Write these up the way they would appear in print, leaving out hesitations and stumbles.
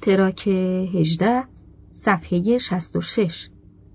تراک 18 صفحه 66.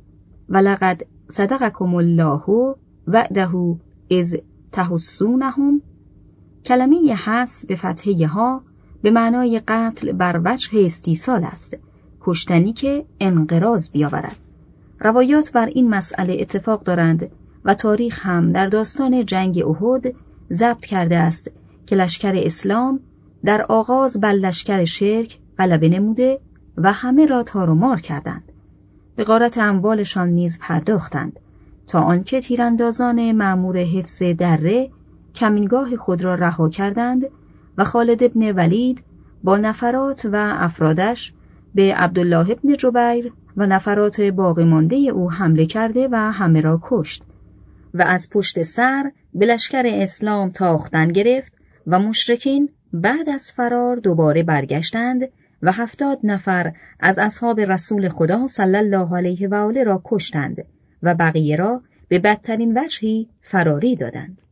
ولقد صدقکم الله وعده اذ تحسونهم. کلمه حس به فتحه ها به معنای قتل بر وجه استیصال است، کشتنی که انقراض بیاورد. روایات بر این مسئله اتفاق دارند و تاریخ هم در داستان جنگ احد ضبط کرده است که لشکر اسلام در آغاز بر لشکر شرک غلبه نموده و همه را تار و مار کردند. به غارت اموالشان نیز پرداختند تا آنکه تیراندازان مأمور حفظ دره کمینگاه خود را رها کردند و خالد ابن ولید با نفرات و افرادش به عبدالله ابن جبیر و نفرات باقی مانده او حمله کرده و همه را کشت و از پشت سر به لشکر اسلام تاختن گرفت و مشرکین بعد از فرار دوباره برگشتند و 70 نفر از اصحاب رسول خدا صلی الله علیه و آله را کشتند و بقیه را به بدترین وجهی فراری دادند.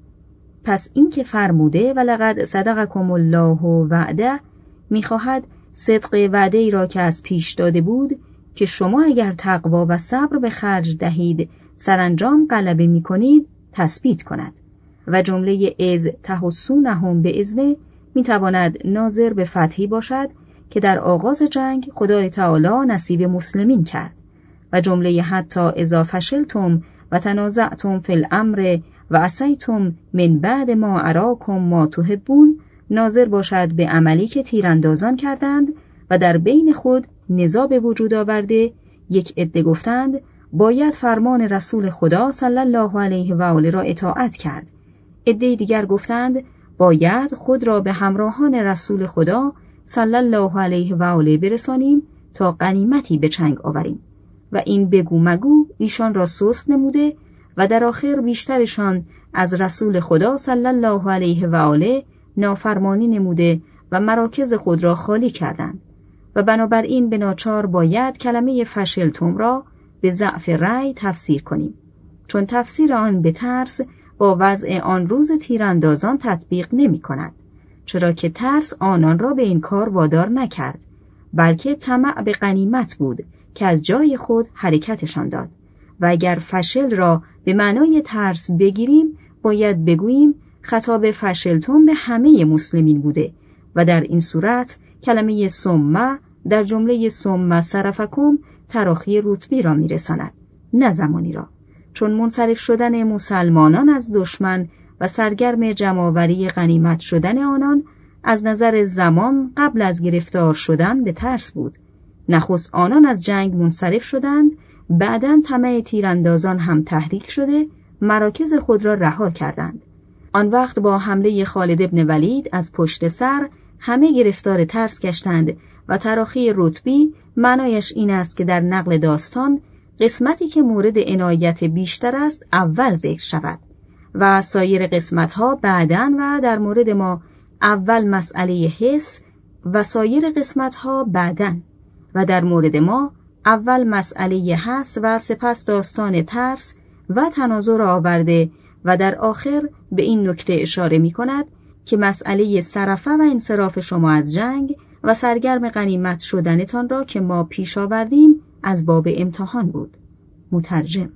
پس این که فرموده ولقد صدقکم الله وعده می‌خواهد صدق وعده ای را که از پیش داده بود که شما اگر تقوا و صبر به خرج دهید سرانجام غلبه می‌کنید تثبیت کند و جمله از تحسونهم به اذن می‌تواند ناظر به فتحی باشد که در آغاز جنگ خدای تعالی نصیب مسلمین کرد و جمله حتی اذا فشلتم و تنازعتم فی الامر و عصیتم من بعد ما اراکم ما تحبون ناظر باشد به عملی که تیراندازان کردند و در بین خود نزاع به وجود آورده یک عده گفتند باید فرمان رسول خدا صلی الله علیه و آله را اطاعت کرد. عده دیگر گفتند باید خود را به همراهان رسول خدا صلی الله علیه و آله برسانیم تا غنیمتی به چنگ آوریم و این بگو مگو ایشان را سست نموده و در آخر بیشترشان از رسول خدا صلی الله علیه و آله نافرمانی نموده و مراکز خود را خالی کردند و بنابراین به ناچار باید کلمه فشلتم را به ضعف رأی تفسیر کنیم، چون تفسیر آن به ترس با وضع آن روز تیراندازان تطبیق نمی کند، چرا که ترس آنان را به این کار وادار نکرد، بلکه طمع به غنیمت بود که از جای خود حرکتشان داد. و اگر فشل را به معنای ترس بگیریم باید بگوییم خطاب فشلتم به همه مسلمین بوده و در این صورت کلمه ثم در جمله ثم صرفکم تراخی رتبی را میرساند نه زمانی را، چون منصرف شدن مسلمانان از دشمن و سرگرم جمع‌آوری غنیمت شدن آنان از نظر زمان قبل از گرفتار شدن به ترس بود. نخست آنان از جنگ منصرف شدند، بعداً طمع تیراندازان هم تحریک شده مراکز خود را رها کردند. آن وقت با حمله خالد ابن ولید از پشت سر همه گرفتار ترس گشتند و تراخی رتبی معنایش این است که در نقل داستان قسمتی که مورد عنایت بیشتر است اول ذکر شود و سایر قسمت‌ها بعداً و در مورد ما اول مسئله حس و سایر قسمت‌ها بعداً و در مورد ما اول مسئله حس و سپس داستان ترس و تناظر آورده و در آخر به این نکته اشاره می کند که مسئله صرفه و انصراف شما از جنگ و سرگرم غنیمت شدنتان را که ما پیش آوردیم از باب امتحان بود. مترجم: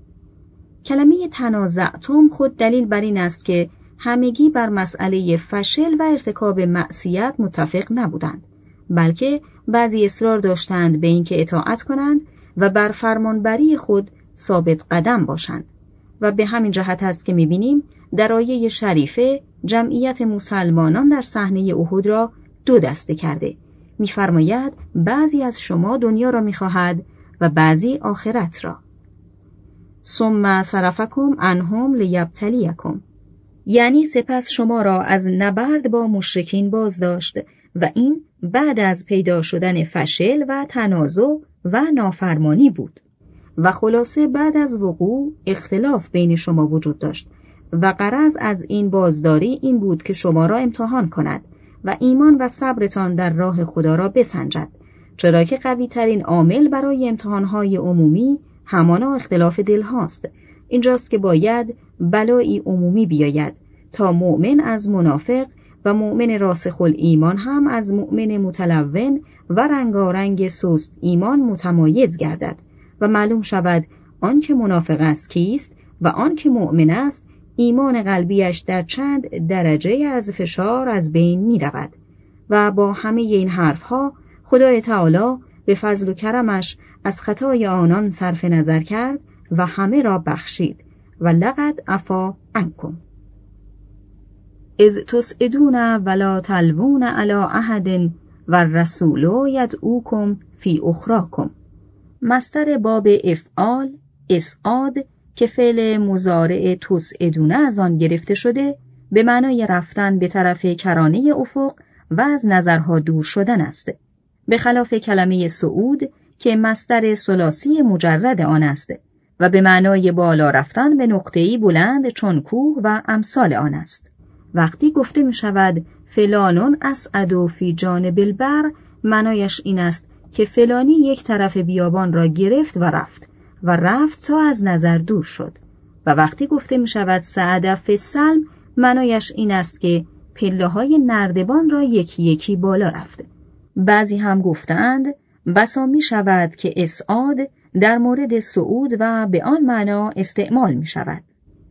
کلمه تنازعتم خود دلیل بر این است که همگی بر مسئله فشل و ارتکاب معصیت متفق نبودند، بلکه بعضی اصرار داشتند به اینکه اطاعت کنند و بر فرمانبری خود ثابت قدم باشند و به همین جهت است که می‌بینیم در آیه شریفه جمعیت مسلمانان در صحنه احد را دو دسته کرده. می‌فرماید بعضی از شما دنیا را می‌خواهد و بعضی آخرت را. ثم صرفکم عنهم لیبتلیکم، یعنی سپس شما را از نبرد با مشرکین باز داشت و این بعد از پیدا شدن فشل و تنازع و نافرمانی بود و خلاصه بعد از وقوع اختلاف بین شما وجود داشت و غرض از این بازداری این بود که شما را امتحان کند و ایمان و صبرتان در راه خدا را بسنجد، چرا که قوی ترین عامل برای امتحانهای عمومی همانا اختلاف دل هاست. اینجاست که باید بلایی عمومی بیاید تا مؤمن از منافق و مؤمن راسخ الایمان هم از مؤمن متلون و رنگارنگ سست ایمان متمایز گردد و معلوم شود آنکه منافق است کیست و آنکه مؤمن است ایمان قلبیش در چند درجه از فشار از بین می رود. و با همه این حرفها خدای تعالی به فضل و کرمش از خطای آنان صرف نظر کرد و همه را بخشید و لقد عفا عنکم. اذ تسعدون ولا تلوون علی احد و الرسول یدعوکم فی اخراکم. مصدر باب افعال اسعاد که فعل مضارع تسعدون از آن گرفته شده به معنای رفتن به طرف کرانه افق و از نظرها دور شدن است، به خلاف کلمه صعود که مصدر ثلاثی مجرد آن است و به معنای بالا رفتن به نقطه‌ای بلند چون کوه و امثال آن است. وقتی گفته می شود فلانون اسعد فی جانب البر، معنایش این است که فلانی یک طرف بیابان را گرفت و رفت تا از نظر دور شد. و وقتی گفته می شود سعد فی السلم، معنایش این است که پله های نردبان را یکی یکی بالا رفته. بعضی هم گفتند بسا می شود که اسعاد در مورد صعود و به آن معنا استعمال می شود.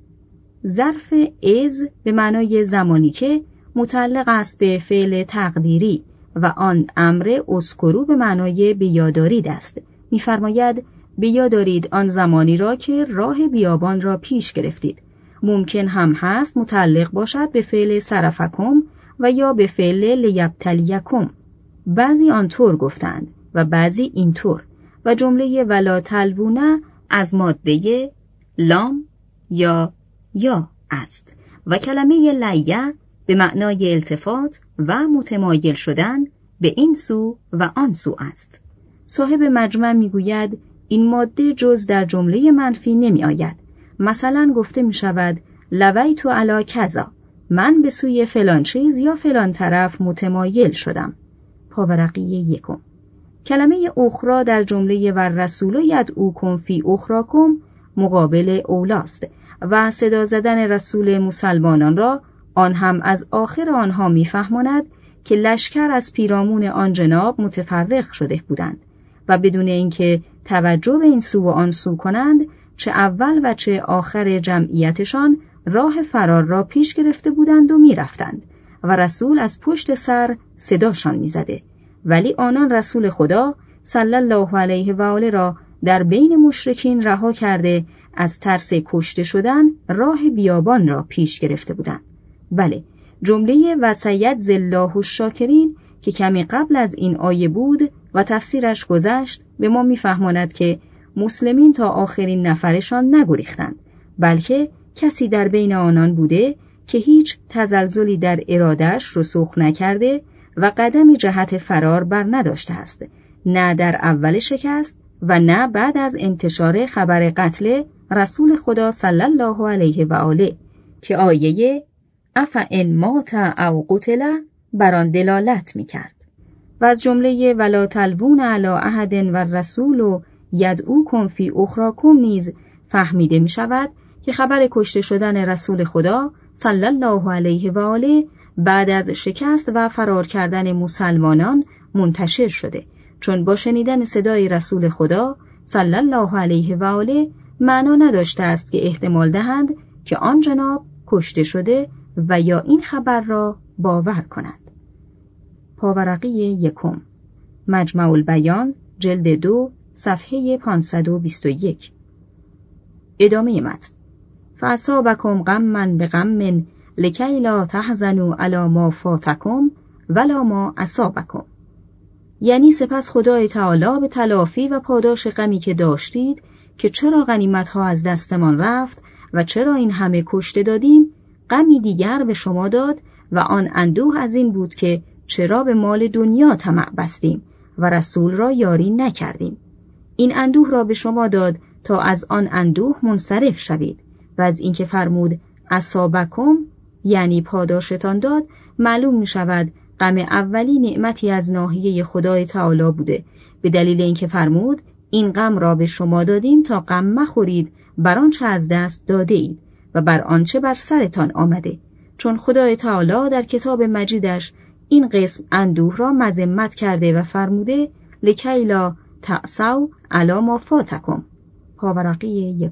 ظرف از به معنای زمانی که متعلق است به فعل تقدیری و آن امر اذکروا به معنای بیادارید است. می‌فرماید بیادارید آن زمانی را که راه بیابان را پیش گرفتید. ممکن هم هست متعلق باشد به فعل صرفکم و یا به فعل لیبتلیکم. بعضی آنطور گفتند و بعضی اینطور و جمله ولا تلوونه از ماده لام یا است و کلمه لیه به معنای التفات و متمایل شدن به این سو و آن سو است. صاحب مجمع میگوید این ماده جز در جمله منفی نمی آید. مثلا گفته می شود لویت علی کذا، من به سوی فلان چیز یا فلان طرف متمایل شدم. پاورقی 1. کلمه اخرى در جمله و رسول یدعوکم فی اخراکم مقابل اولاست و صدا زدن رسول مسلمانان را آن هم از آخر آنها می‌فهماند که لشکر از پیرامون آن جناب متفرق شده بودند و بدون اینکه توجه به این سو و آن سو کنند چه اول و چه آخر جمعیتشان راه فرار را پیش گرفته بودند و می‌رفتند و رسول از پشت سر صداشان می‌زده، ولی آنان رسول خدا صلی الله علیه و آله را در بین مشرکین رها کرده از ترس کشته شدن راه بیابان را پیش گرفته بودند. بله، جمله و سیجزی الله الشاکرین که کمی قبل از این آیه بود و تفسیرش گذشت به ما می‌فهماند که مسلمین تا آخرین نفرشان نگریختند، بلکه کسی در بین آنان بوده که هیچ تزلزلی در اراده‌اش رسوخ نکرده و قدمی جهت فرار بر نداشته است، نه در اول شکست و نه بعد از انتشار خبر قتل رسول خدا صلی الله علیه و آله که آیه افئن مات او قتل بر آن دلالت می‌کرد. و از جمله ولا تلوون علی احد و الرسول یدعوکم فی اخراکم نیز فهمیده می‌شود که خبر کشته شدن رسول خدا صلی الله علیه و آله بعد از شکست و فرار کردن مسلمانان منتشر شده، چون با شنیدن صدای رسول خدا صلی الله علیه و آله معنا نداشته است که احتمال دهند که آن جناب کشته شده و یا این خبر را باور کنند. پاورقی 1. مجمع البیان جلد 2 صفحه 521. ادامه متن. فاصابکم غما بغم لکی لا تحزنوا علی ما فاتکم ولا ما اصابکم. یعنی سپس خدای تعالی به تلافی و پاداش غمی که داشتید که چرا غنیمت‌ها از دستمان رفت و چرا این همه کشته دادیم، غمی دیگر به شما داد و آن اندوه از این بود که چرا به مال دنیا طمع بستیم و رسول را یاری نکردیم. این اندوه را به شما داد تا از آن اندوه منصرف شوید و از اینکه فرمود اصابکم یعنی پاداشتان داد، معلوم می شود غم اولی نعمتی از ناحیه خدای تعالی بوده، به دلیل اینکه فرمود این غم را به شما دادیم تا غم مخورید بر آنچه از دست داده اید و بر آنچه بر سرتان آمده، چون خدای تعالی در کتاب مجیدش این قسم اندوه را مذمت کرده و فرموده لکی لا تعصوا علی ما فاتکم. پاورقی 1.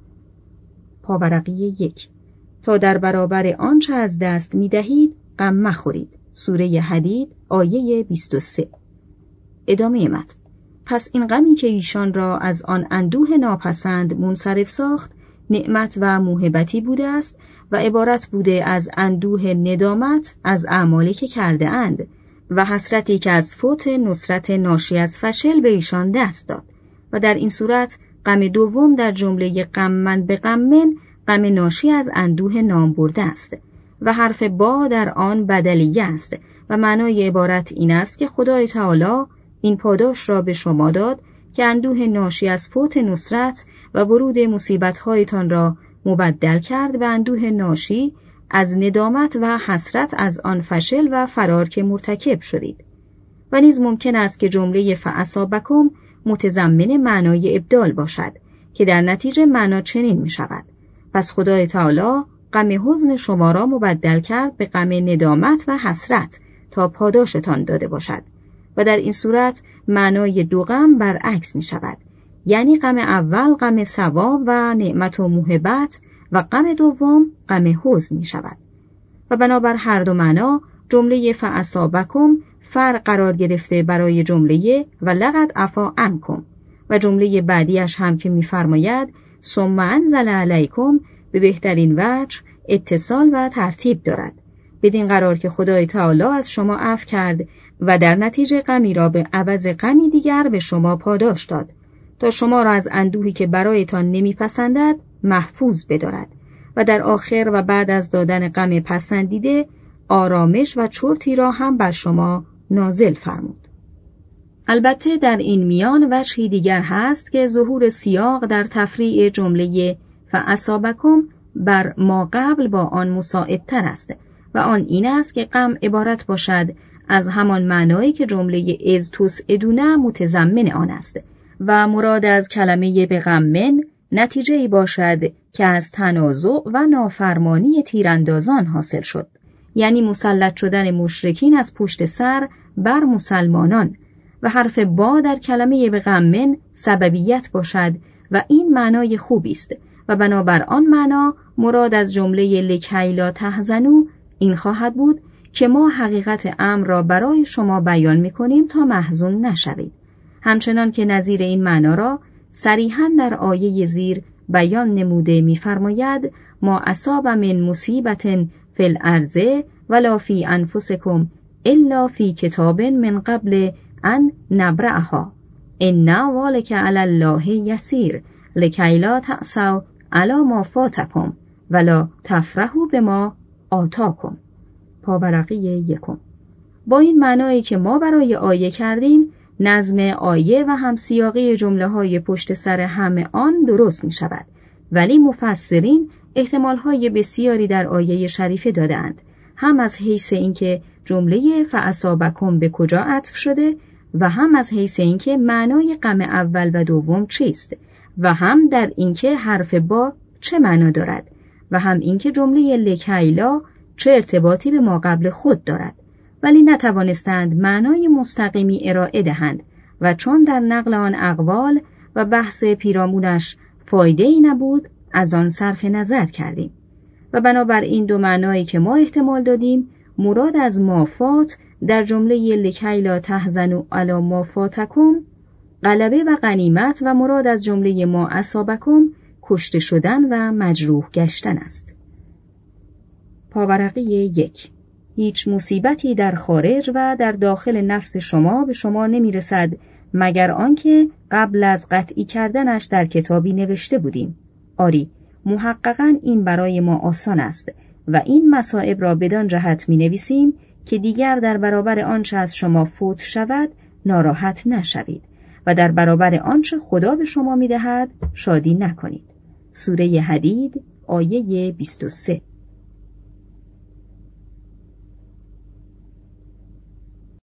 پاورقی 1. تا در برابر آنچه از دست می دهید غم مخورید. سوره حدید آیه 23. ادامه متن. پس این غمی که ایشان را از آن اندوه ناپسند منصرف ساخت نعمت و موهبتی بوده است و عبارت بوده از اندوه ندامت از اعمالی که کرده اند و حسرتی که از فوت نصرت ناشی از فشل به ایشان دست داد و در این صورت غم دوم در جمله غمن به غمن غم ناشی از اندوه نام برده است و حرف با در آن بدلیه است و معنای عبارت این است که خدای تعالی این پاداش را به شما داد که اندوه ناشی از فوت نصرت و ورود مصیبت‌هایتان را مبدل کرد به اندوه ناشی از ندامت و حسرت از آن فشل و فرار که مرتکب شدید. و نیز ممکن است که جمله فاصابکم متضمن معنای ابدال باشد که در نتیجه معنا چنین می شود: پس خدای تعالی غم حزن شما را مبدل کرد به غم ندامت و حسرت تا پاداشتان داده باشد و در این صورت معنای دو غم برعکس می شود، یعنی غم اول غم ثواب و نعمت و موهبت و غم دوم غم حزن می شود و بنابر هر دو معنا جمله فاصابکم فرع قرار گرفته برای جمله و لقد عفا عنکم و جمله بعدیش هم که می‌فرماید ثم انزل علیکم به بهترین وجه اتصال و ترتیب دارد، بدین قرار که خدای تعالی از شما عفو کرد و در نتیجه غمی را به عوض غمی دیگر به شما پاداش داد تا شما را از اندوهی که برایتان نمیپسندد محفوظ بدارد و در آخر و بعد از دادن غم پسندیده آرامش و چرتی را هم بر شما نازل فرمود. البته در این میان وجهی دیگر هست که ظهور سیاق در تفریع جمله فاصابکم بر ما قبل با آن مساعدتر است و آن این است که غم عبارت باشد از همان معنایی که جمله اذ تسعدون متضمن آن است و مراد از کلمه به غمن نتیجه‌ای باشد که از تنازع و نافرمانی تیراندازان حاصل شد، یعنی مسلط شدن مشرکین از پشت سر بر مسلمانان و حرف با در کلمه به غمن سببیت باشد و این معنای خوبی است و بنابر آن معنا مراد از جمله لکی لا تحزنوا این خواهد بود که ما حقیقت امر را برای شما بیان می‌کنیم تا محزون نشوید، همچنان که نظیر این معنا را صریحاً در آیه زیر بیان نموده می‌فرماید ما اصاب من مصیبت فی الارض ولا فی انفسکم الا فی کتاب من قبل ان نبرأها ان ذلک علی الله یسیر لکی لا تعصوا علی ما فاتکم ولا تفرحوا بما آتاکم. پاورقی 1. با این معنایی که ما برای آیه کردیم نظم آیه و هم سیاقی جمله های پشت سر همه آن درست می شود، ولی مفسرین احتمالهای بسیاری در آیه شریفه دادند، هم از حیث اینکه جمله فاصابکم به کجا عطف شده و هم از حیث اینکه معنای غم اول و دوم چیست و هم در اینکه حرف با چه معنا دارد و هم اینکه جمله لکیلا چه ارتباطی به ما قبل خود دارد، ولی نتوانستند معنای مستقیمی ارائه دهند و چون در نقل آن اقوال و بحث پیرامونش فایده‌ای نبود از آن صرف نظر کردیم و بنابر این دو معنایی که ما احتمال دادیم مراد از ما فات در جمله لکی لا تحزنوا علی ما فاتکم غلبه و غنیمت و مراد از جمله ما اصابکم کشته شدن و مجروح گشتن است. پاورقی 1. هیچ مصیبتی در خارج و در داخل نفس شما به شما نمی رسد مگر آنکه قبل از قطعی کردنش در کتابی نوشته بودیم. آری، محققاً این برای ما آسان است و این مصائب را بدان جهت می نویسیم که دیگر در برابر آنچه از شما فوت شود ناراحت نشوید و در برابر آنچه خدا به شما می دهد شادی نکنید. سوره حدید آیه 23.